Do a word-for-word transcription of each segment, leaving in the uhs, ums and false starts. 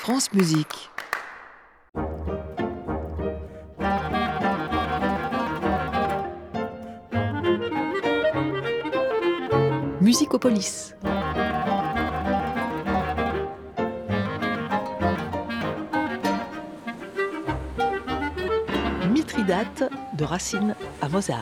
France Musique. Musicopolis. Mithridate de Racine à Mozart.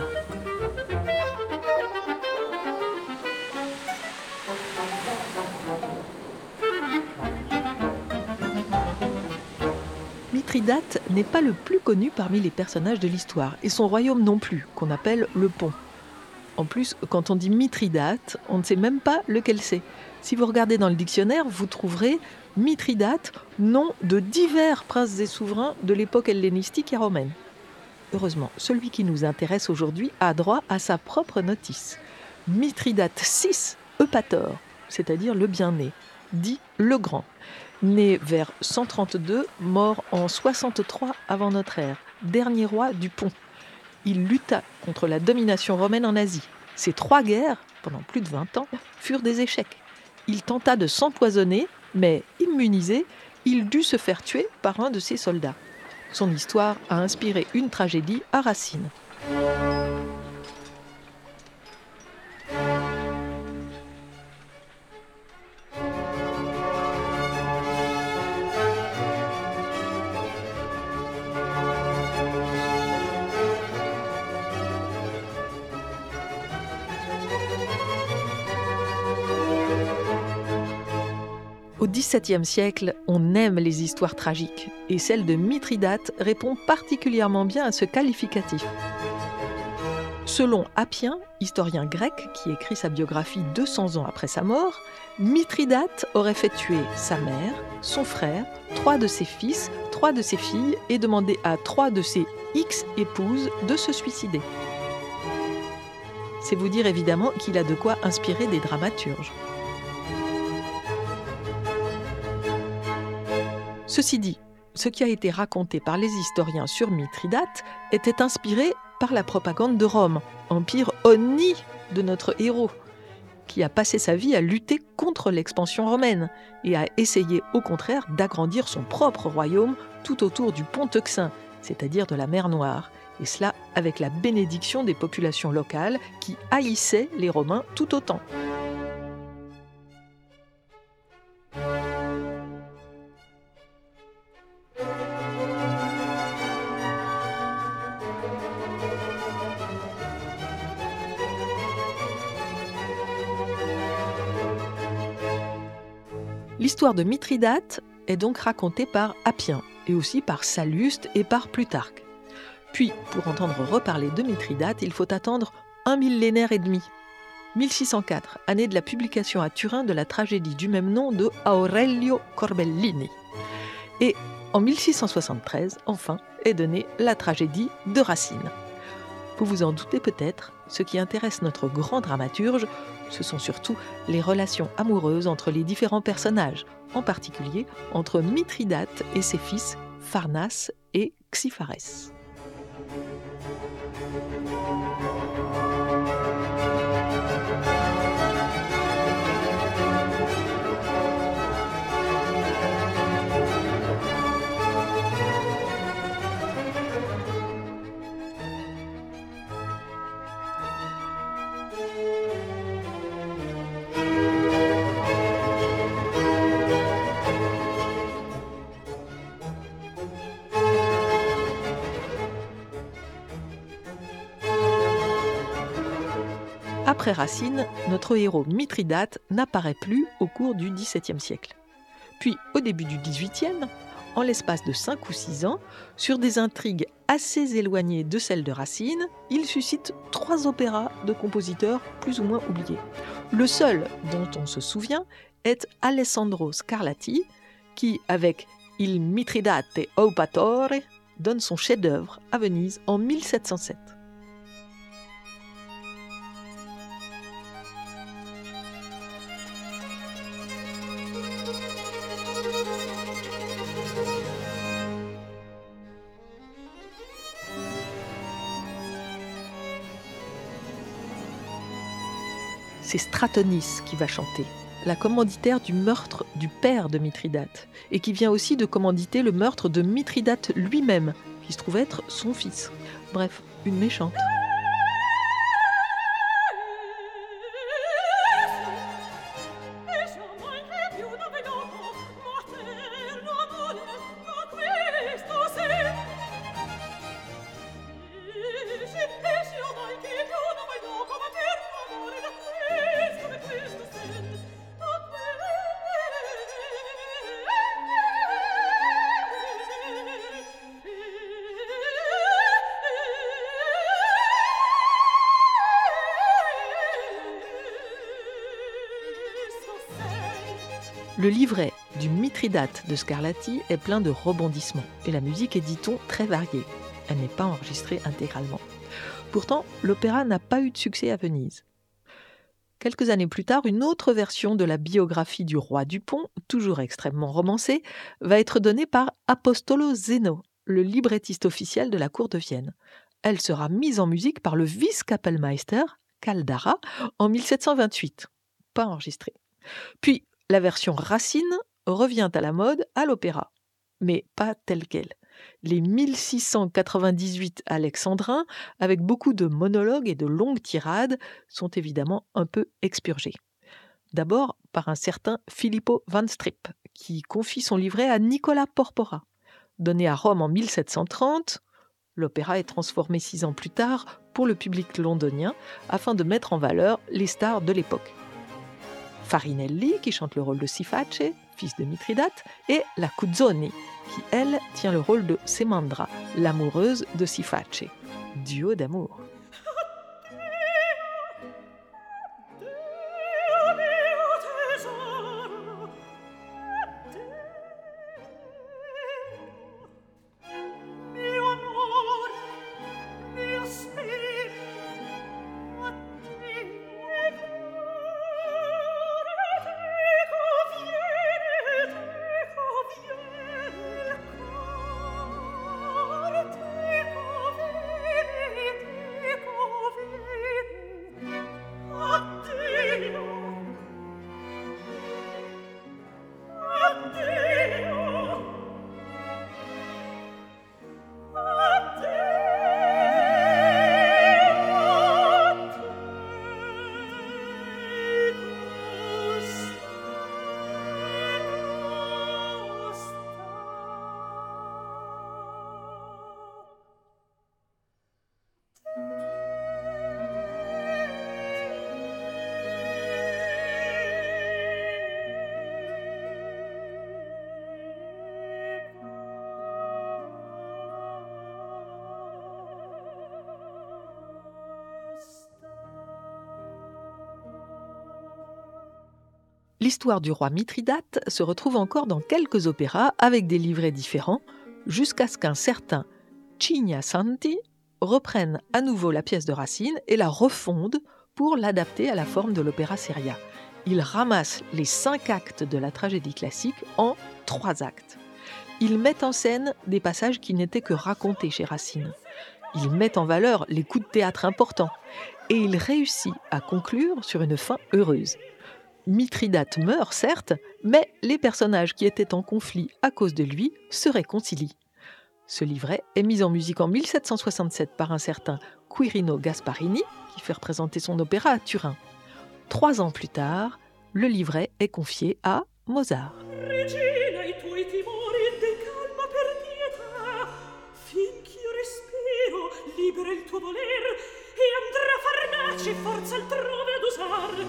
Mithridate n'est pas le plus connu parmi les personnages de l'histoire, et son royaume non plus, qu'on appelle le Pont. En plus, quand on dit Mithridate, on ne sait même pas lequel c'est. Si vous regardez dans le dictionnaire, vous trouverez Mithridate, nom de divers princes et souverains de l'époque hellénistique et romaine. Heureusement, celui qui nous intéresse aujourd'hui a droit à sa propre notice. Mithridate six Eupator, c'est-à-dire le bien-né, dit le grand. Né vers cent trente-deux, mort en soixante-trois avant notre ère, dernier roi du Pont. Il lutta contre la domination romaine en Asie. Ces trois guerres, pendant plus de vingt ans, furent des échecs. Il tenta de s'empoisonner, mais immunisé, il dut se faire tuer par un de ses soldats. Son histoire a inspiré une tragédie à Racine. Au dix-septième siècle, on aime les histoires tragiques, et celle de Mithridate répond particulièrement bien à ce qualificatif. Selon Appien, historien grec qui écrit sa biographie deux cents ans après sa mort, Mithridate aurait fait tuer sa mère, son frère, trois de ses fils, trois de ses filles et demandé à trois de ses ex-épouses de se suicider. C'est vous dire évidemment qu'il a de quoi inspirer des dramaturges. Ceci dit, ce qui a été raconté par les historiens sur Mithridate était inspiré par la propagande de Rome, empire honni de notre héros, qui a passé sa vie à lutter contre l'expansion romaine et a essayé au contraire d'agrandir son propre royaume tout autour du pont Euxin, c'est-à-dire de la mer Noire, et cela avec la bénédiction des populations locales qui haïssaient les Romains tout autant. L'histoire de Mithridate est donc racontée par Appien, et aussi par Salluste et par Plutarque. Puis, pour entendre reparler de Mithridate, il faut attendre un millénaire et demi. mille six cent quatre, année de la publication à Turin de la tragédie du même nom de Aurelio Corbellini. Et en mille six cent soixante-treize, enfin, est donnée la tragédie de Racine. Vous vous en doutez peut-être, ce qui intéresse notre grand dramaturge, ce sont surtout les relations amoureuses entre les différents personnages, en particulier entre Mithridate et ses fils Pharnace et Xiphares. Après Racine, notre héros Mithridate n'apparaît plus au cours du dix-septième siècle. Puis, au début du dix-huitième, en l'espace de cinq ou six ans, sur des intrigues assez éloignées de celles de Racine, il suscite trois opéras de compositeurs plus ou moins oubliés. Le seul dont on se souvient est Alessandro Scarlatti, qui, avec Il Mithridate Eupator, donne son chef-d'œuvre à Venise en mille sept cent sept. C'est Stratonis qui va chanter, la commanditaire du meurtre du père de Mithridate, et qui vient aussi de commanditer le meurtre de Mithridate lui-même, qui se trouve être son fils. Bref, une méchante. Le livret du Mithridate de Scarlatti est plein de rebondissements et la musique est, dit-on, très variée. Elle n'est pas enregistrée intégralement. Pourtant, l'opéra n'a pas eu de succès à Venise. Quelques années plus tard, une autre version de la biographie du roi du Pont, toujours extrêmement romancée, va être donnée par Apostolo Zeno, le librettiste officiel de la cour de Vienne. Elle sera mise en musique par le vice-Kapellmeister, Caldara, en mille sept cent vingt-huit. Pas enregistrée. Puis, la version Racine revient à la mode à l'opéra, mais pas telle quelle. Les mille six cent quatre-vingt-dix-huit alexandrins, avec beaucoup de monologues et de longues tirades, sont évidemment un peu expurgés. D'abord par un certain Filippo van Strip, qui confie son livret à Nicola Porpora. Donné à Rome en mille sept cent trente, l'opéra est transformé six ans plus tard pour le public londonien, afin de mettre en valeur les stars de l'époque. Farinelli, qui chante le rôle de Siface, fils de Mithridate, et la Cuzzoni, qui, elle, tient le rôle de Semandra, l'amoureuse de Siface. Duo d'amour. L'histoire du roi Mithridate se retrouve encore dans quelques opéras avec des livrets différents, jusqu'à ce qu'un certain Cigna Santi reprenne à nouveau la pièce de Racine et la refonde pour l'adapter à la forme de l'opéra seria. Il ramasse les cinq actes de la tragédie classique en trois actes. Il met en scène des passages qui n'étaient que racontés chez Racine. Il met en valeur les coups de théâtre importants et il réussit à conclure sur une fin heureuse. Mithridate meurt, certes, mais les personnages qui étaient en conflit à cause de lui se réconcilient. Ce livret est mis en musique en mille sept cent soixante-sept par un certain Quirino Gasparini, qui fait représenter son opéra à Turin. Trois ans plus tard, le livret est confié à Mozart. Regina, i tuoi timori decalma per pietà, finch'io respiro, libera il tuo voler, e andrà farnace forza altrove ad usar.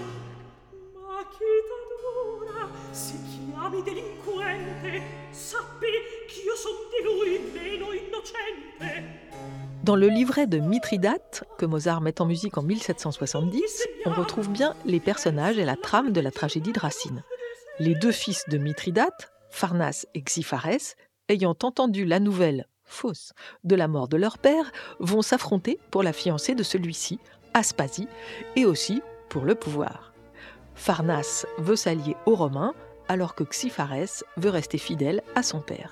Ma chi t'adora, se chiami delinquente, sappi ch'io son di lui meno innocente. Dans le livret de Mithridate, que Mozart met en musique en mille sept cent soixante-dix, on retrouve bien les personnages et la trame de la tragédie de Racine. Les deux fils de Mithridate, Pharnace et Xiphares, ayant entendu la nouvelle, fausse, de la mort de leur père, vont s'affronter pour la fiancée de celui-ci, Aspasie, et aussi pour le pouvoir. Pharnace veut s'allier aux Romains, alors que Xiphares veut rester fidèle à son père.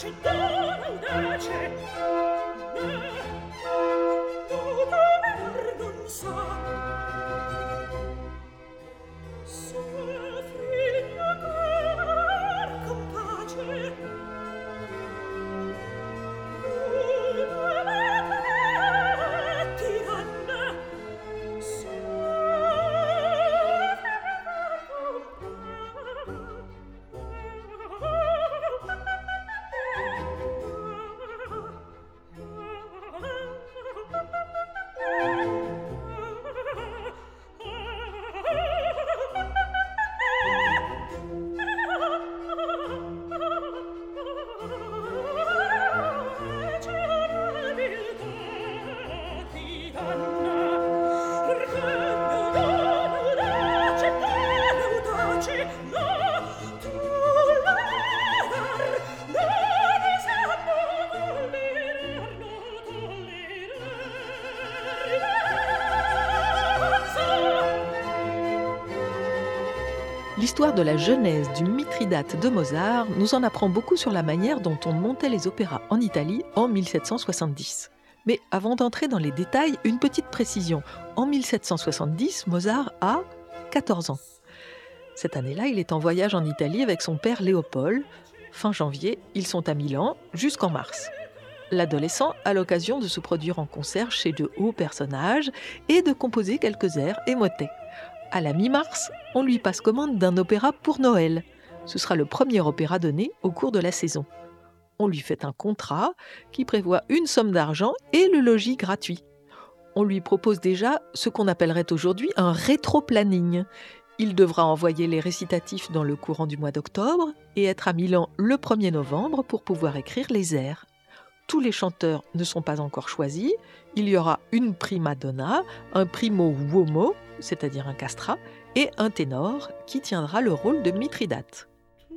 L'histoire de la genèse du Mithridate de Mozart nous en apprend beaucoup sur la manière dont on montait les opéras en Italie en mille sept cent soixante-dix. Mais avant d'entrer dans les détails, une petite précision. En mille sept cent soixante-dix, Mozart a quatorze ans. Cette année-là, il est en voyage en Italie avec son père Léopold. Fin janvier, ils sont à Milan jusqu'en mars. L'adolescent a l'occasion de se produire en concert chez de hauts personnages et de composer quelques airs et motets. À la mi-mars, on lui passe commande d'un opéra pour Noël. Ce sera le premier opéra donné au cours de la saison. On lui fait un contrat qui prévoit une somme d'argent et le logis gratuit. On lui propose déjà ce qu'on appellerait aujourd'hui un rétro-planning. Il devra envoyer les récitatifs dans le courant du mois d'octobre et être à Milan le premier novembre pour pouvoir écrire les airs. Tous les chanteurs ne sont pas encore choisis. Il y aura une prima donna, un primo uomo, c'est-à-dire un castrat, et un ténor qui tiendra le rôle de Mithridate.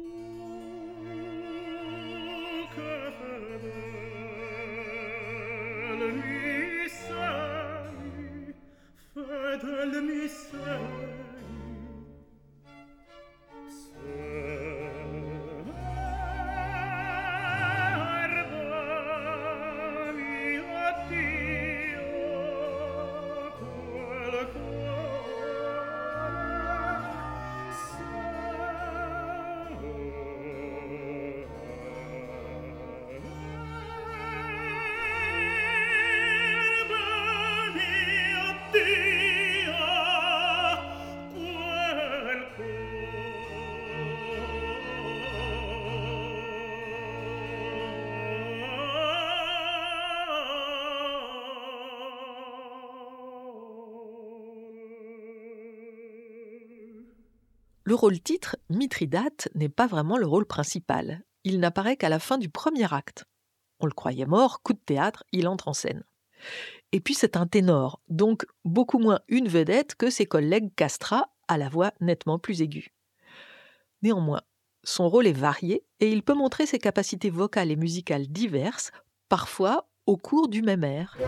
Le rôle-titre, Mithridate, n'est pas vraiment le rôle principal. Il n'apparaît qu'à la fin du premier acte. On le croyait mort, coup de théâtre, il entre en scène. Et puis c'est un ténor, donc beaucoup moins une vedette que ses collègues castrats à la voix nettement plus aiguë. Néanmoins, son rôle est varié et il peut montrer ses capacités vocales et musicales diverses, parfois au cours du même air.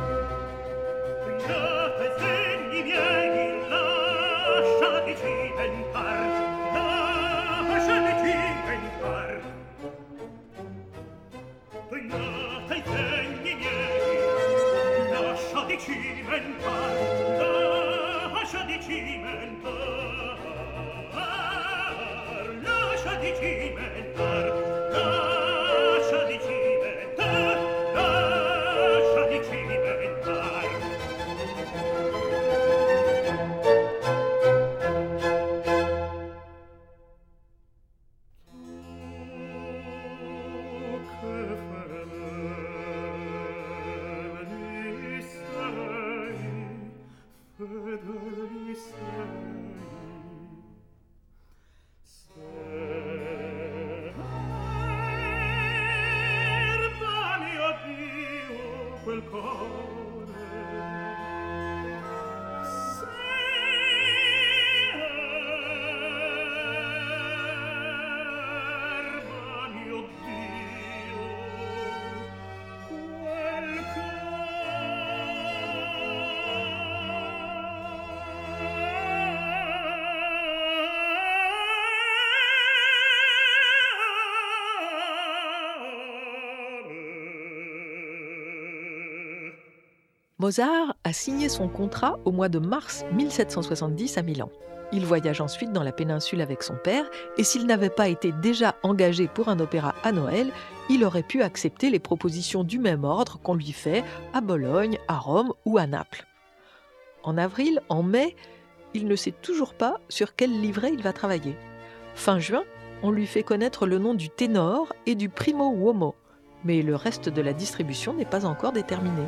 Mozart a signé son contrat au mois de mars mille sept cent soixante-dix à Milan. Il voyage ensuite dans la péninsule avec son père, et s'il n'avait pas été déjà engagé pour un opéra à Noël, il aurait pu accepter les propositions du même ordre qu'on lui fait à Bologne, à Rome ou à Naples. En avril, en mai, il ne sait toujours pas sur quel livret il va travailler. Fin juin, on lui fait connaître le nom du ténor et du primo uomo, mais le reste de la distribution n'est pas encore déterminé.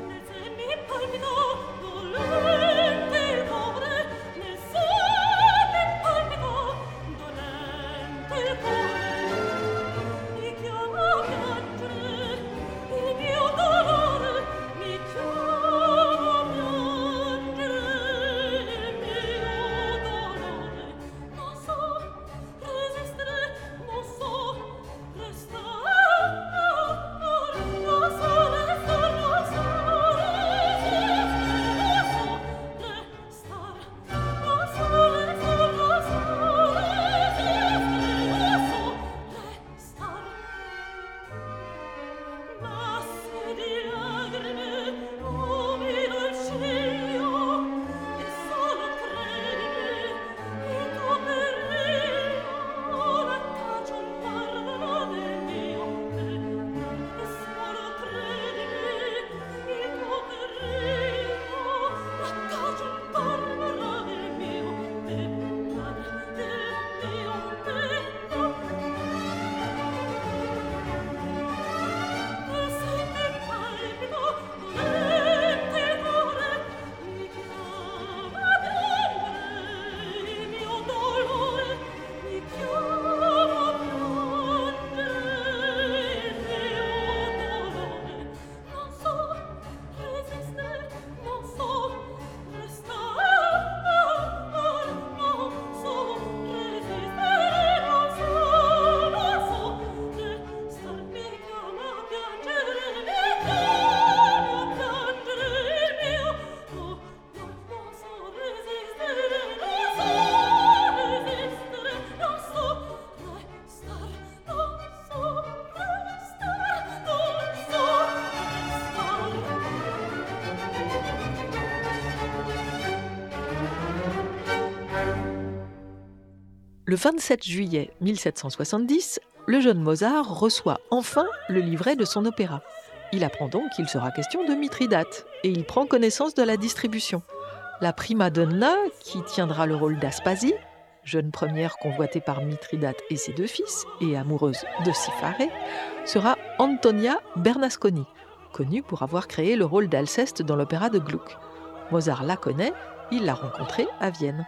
Le vingt-sept juillet mille sept cent soixante-dix, le jeune Mozart reçoit enfin le livret de son opéra. Il apprend donc qu'il sera question de Mithridate et il prend connaissance de la distribution. La prima donna, qui tiendra le rôle d'Aspasie, jeune première convoitée par Mithridate et ses deux fils et amoureuse de Sifare, sera Antonia Bernasconi, connue pour avoir créé le rôle d'Alceste dans l'opéra de Gluck. Mozart la connaît, il l'a rencontrée à Vienne.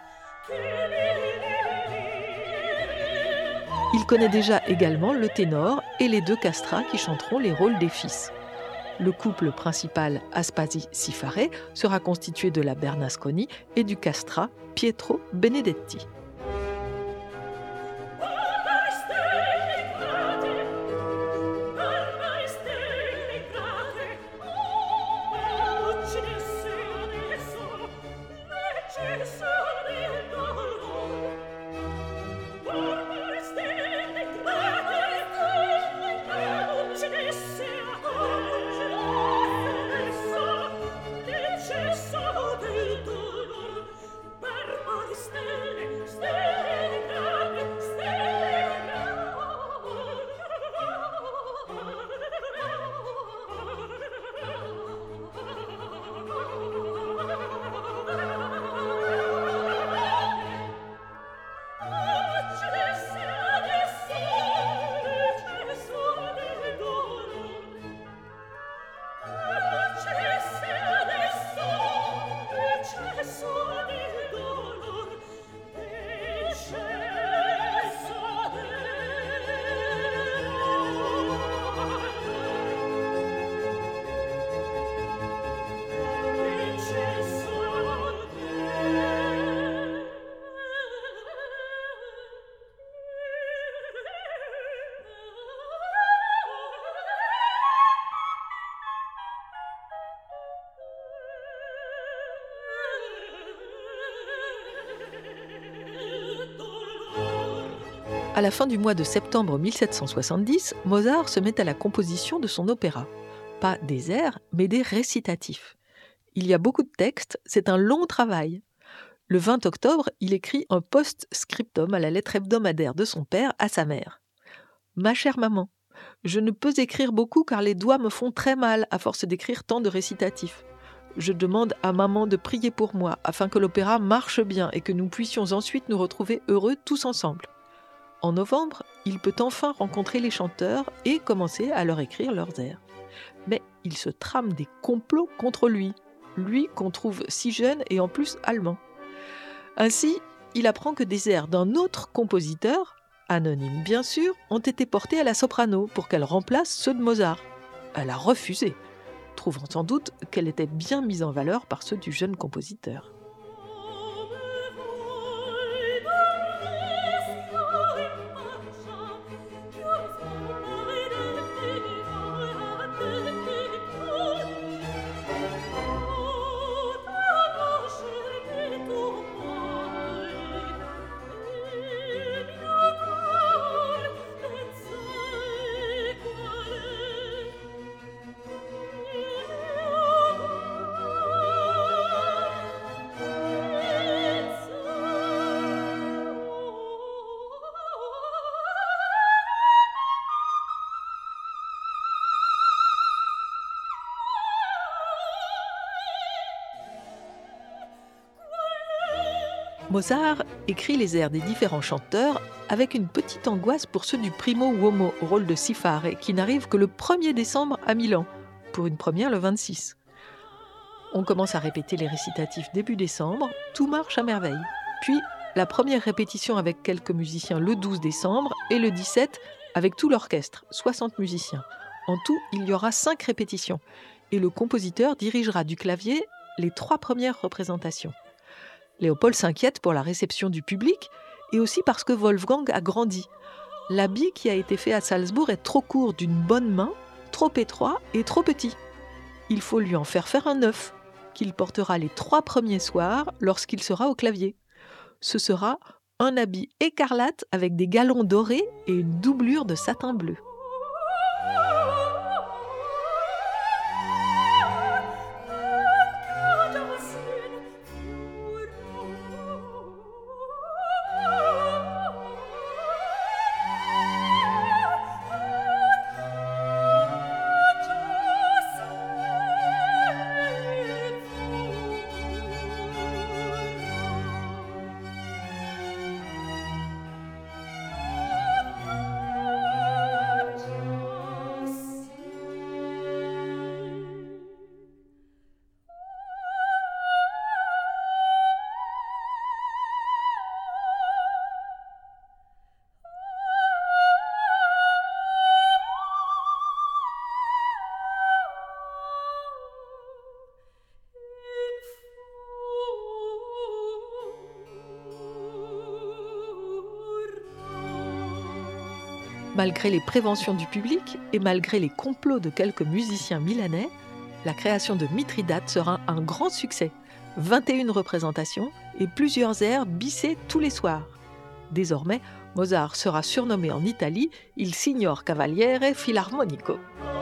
Il connaît déjà également le ténor et les deux castrats qui chanteront les rôles des fils. Le couple principal Aspasie-Sifare sera constitué de la Bernasconi et du castrat Pietro Benedetti. À la fin du mois de septembre mille sept cent soixante-dix, Mozart se met à la composition de son opéra. Pas des airs, mais des récitatifs. Il y a beaucoup de textes, c'est un long travail. Le vingt octobre, il écrit un post-scriptum à la lettre hebdomadaire de son père à sa mère. « Ma chère maman, je ne peux écrire beaucoup car les doigts me font très mal à force d'écrire tant de récitatifs. Je demande à maman de prier pour moi afin que l'opéra marche bien et que nous puissions ensuite nous retrouver heureux tous ensemble. En novembre, il peut enfin rencontrer les chanteurs et commencer à leur écrire leurs airs. Mais il se trame des complots contre lui, lui qu'on trouve si jeune et en plus allemand. Ainsi, il apprend que des airs d'un autre compositeur, anonyme bien sûr, ont été portés à la soprano pour qu'elle remplace ceux de Mozart. Elle a refusé, trouvant sans doute qu'elle était bien mise en valeur par ceux du jeune compositeur. Mozart écrit les airs des différents chanteurs avec une petite angoisse pour ceux du primo uomo au rôle de Sifare, qui n'arrive que le premier décembre à Milan, pour une première le vingt-six. On commence à répéter les récitatifs début décembre, tout marche à merveille. Puis la première répétition avec quelques musiciens le douze décembre et le dix-sept avec tout l'orchestre, soixante musiciens. En tout, il y aura cinq répétitions et le compositeur dirigera du clavier les trois premières représentations. Léopold s'inquiète pour la réception du public et aussi parce que Wolfgang a grandi. L'habit qui a été fait à Salzbourg est trop court d'une bonne main, trop étroit et trop petit. Il faut lui en faire faire un neuf, qu'il portera les trois premiers soirs lorsqu'il sera au clavier. Ce sera un habit écarlate avec des galons dorés et une doublure de satin bleu. Malgré les préventions du public et malgré les complots de quelques musiciens milanais, la création de Mithridate sera un grand succès. vingt et une représentations et plusieurs airs bissés tous les soirs. Désormais, Mozart sera surnommé en Italie « Il signor Cavaliere Filarmonico ».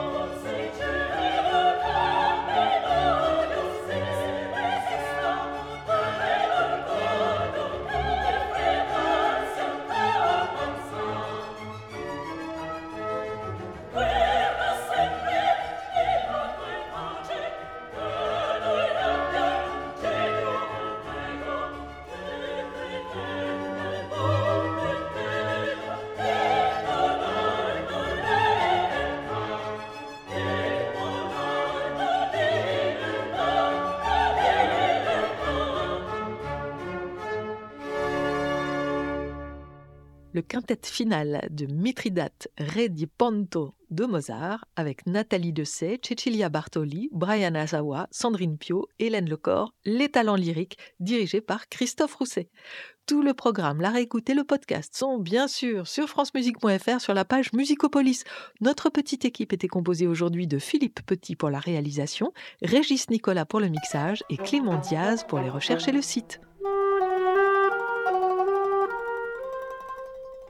Le quintet final de Mithridate Re di Ponto de Mozart avec Nathalie Dessay, Cecilia Bartoli, Brian Asawa, Sandrine Pio, Hélène Lecor, les talents lyriques dirigés par Christophe Rousset. Tout le programme, la réécoute et le podcast sont bien sûr sur francemusique point f r sur la page Musicopolis. Notre petite équipe était composée aujourd'hui de Philippe Petit pour la réalisation, Régis Nicolas pour le mixage et Clément Diaz pour les recherches et le site.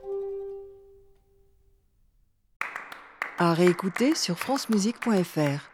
À réécouter sur francemusique point f r.